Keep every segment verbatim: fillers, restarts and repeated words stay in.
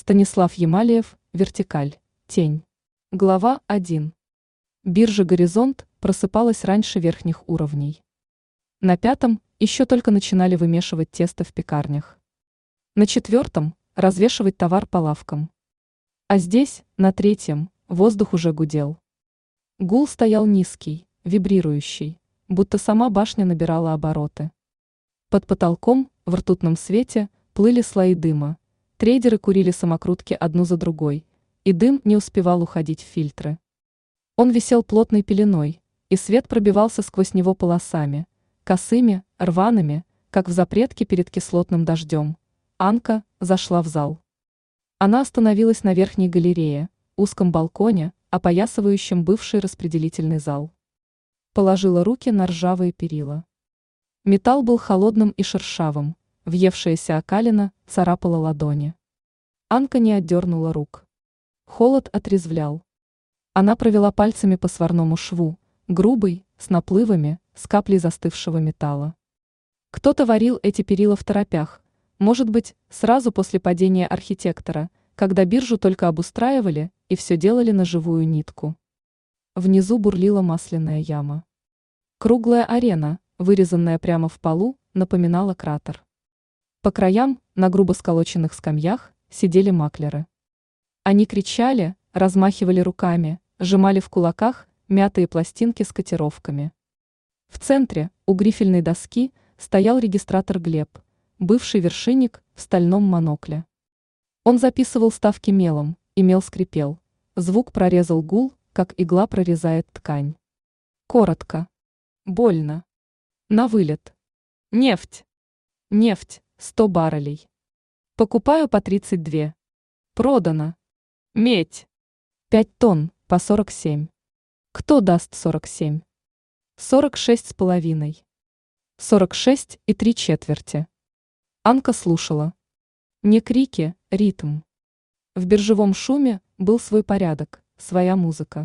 Станислав Ямалиев, «Вертикаль. Тень». Глава один. Биржа «Горизонт» просыпалась раньше верхних уровней. На пятом еще только начинали вымешивать тесто в пекарнях. На четвертом – развешивать товар по лавкам. А здесь, на третьем, воздух уже гудел. Гул стоял низкий, вибрирующий, будто сама башня набирала обороты. Под потолком, в ртутном свете, плыли слои дыма. Трейдеры курили самокрутки одну за другой, и дым не успевал уходить в фильтры. Он висел плотной пеленой, и свет пробивался сквозь него полосами, косыми, рваными, как в запретке перед кислотным дождем. Анка зашла в зал. Она остановилась на верхней галерее, узком балконе, опоясывающем бывший распределительный зал. Положила руки на ржавые перила. Металл был холодным и шершавым, въевшаяся окалина царапала ладони. Анка не отдернула рук. Холод отрезвлял. Она провела пальцами по сварному шву, грубый, с наплывами, с каплей застывшего металла. Кто-то варил эти перила в торопях, может быть, сразу после падения архитектора, когда биржу только обустраивали и все делали на живую нитку. Внизу бурлила масляная яма. Круглая арена, вырезанная прямо в полу, напоминала кратер. По краям, на грубо сколоченных скамьях, сидели маклеры. Они кричали, размахивали руками, сжимали в кулаках мятые пластинки с котировками. В центре, у грифельной доски, стоял регистратор Глеб, бывший вершинник в стальном монокле. Он записывал ставки мелом, и мел скрипел. Звук прорезал гул, как игла прорезает ткань. Коротко. Больно. На вылет. Нефть. Нефть. сто баррелей. Покупаю по тридцать два. Продано. Медь. пять тонн, по сорок семь. Кто даст сорок семь? сорок шесть с половиной. сорок шесть и три четверти. Анка слушала. Не крики, ритм. В биржевом шуме был свой порядок, своя музыка.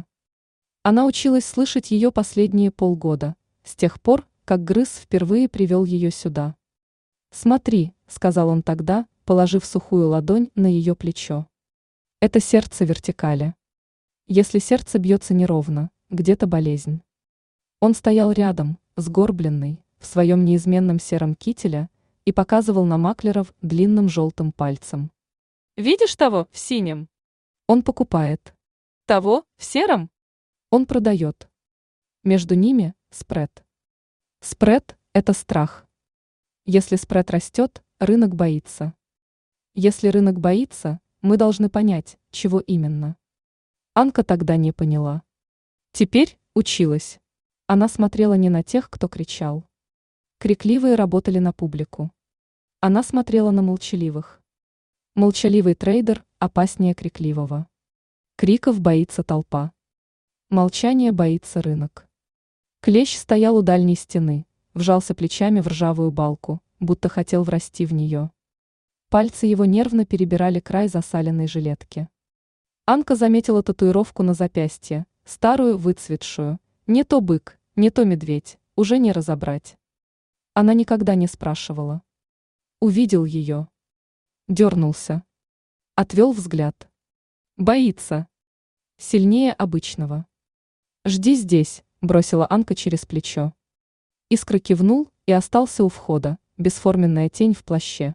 Она училась слышать ее последние полгода, с тех пор, как Грыз впервые привел ее сюда. «Смотри», — сказал он тогда, положив сухую ладонь на ее плечо. «Это сердце вертикали. Если сердце бьется неровно, где-то болезнь». Он стоял рядом, сгорбленный, в своем неизменном сером кителе, и показывал на маклеров длинным желтым пальцем. «Видишь того в синем? Он покупает. Того в сером? Он продает. Между ними спред. Спред – это страх. Если спред растет, рынок боится. Если рынок боится, мы должны понять, чего именно». Анка тогда не поняла. Теперь училась. Она смотрела не на тех, кто кричал. Крикливые работали на публику. Она смотрела на молчаливых. Молчаливый трейдер опаснее крикливого. Криков боится толпа. Молчание боится рынок. Клещ стоял у дальней стены, вжался плечами в ржавую балку, будто хотел врасти в нее. Пальцы его нервно перебирали край засаленной жилетки. Анка заметила татуировку на запястье, старую, выцветшую. Не то бык, не то медведь, уже не разобрать. Она никогда не спрашивала. Увидел ее. Дернулся. Отвел взгляд. Боится. Сильнее обычного. «Жди здесь», — бросила Анка через плечо. Искра кивнул и остался у входа, бесформенная тень в плаще.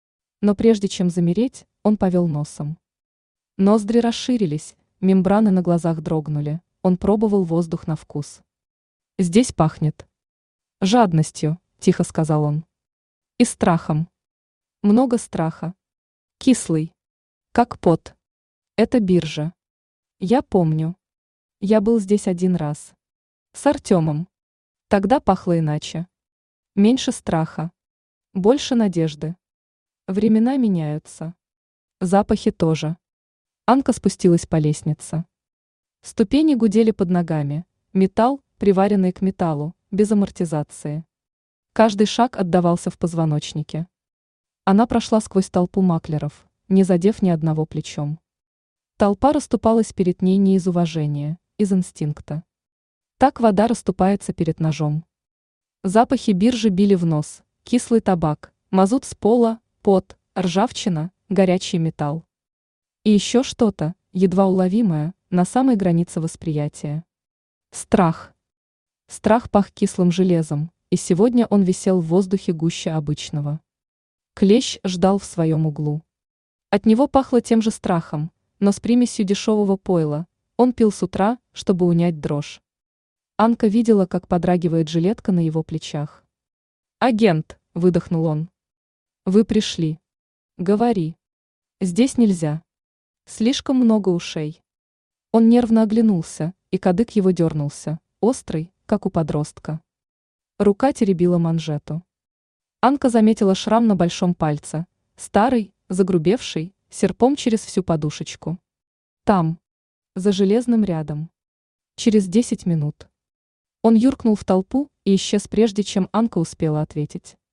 Но прежде чем замереть, он повел носом. Ноздри расширились, мембраны на глазах дрогнули, он пробовал воздух на вкус. «Здесь пахнет жадностью», — тихо сказал он. «И страхом. Много страха. Кислый. Как пот. Это биржа. Я помню. Я был здесь один раз. С Артемом. Тогда пахло иначе. Меньше страха. Больше надежды. Времена меняются. Запахи тоже». Анка спустилась по лестнице. Ступени гудели под ногами, металл, приваренный к металлу, без амортизации. Каждый шаг отдавался в позвоночнике. Она прошла сквозь толпу маклеров, не задев ни одного плечом. Толпа расступалась перед ней не из уважения, из инстинкта. Так вода расступается перед ножом. Запахи биржи били в нос, кислый табак, мазут с пола, пот, ржавчина, горячий металл. И еще что-то, едва уловимое, на самой границе восприятия. Страх. Страх пах кислым железом, и сегодня он висел в воздухе гуще обычного. Клещ ждал в своем углу. От него пахло тем же страхом, но с примесью дешевого пойла. Он пил с утра, чтобы унять дрожь. Анка видела, как подрагивает жилетка на его плечах. «Агент!» – выдохнул он. «Вы пришли. Говори. Здесь нельзя. Слишком много ушей». Он нервно оглянулся, и кадык его дернулся, острый, как у подростка. Рука теребила манжету. Анка заметила шрам на большом пальце, старый, загрубевший, серпом через всю подушечку. Там, за железным рядом. Через десять минут. Он юркнул в толпу и исчез, прежде чем Анка успела ответить.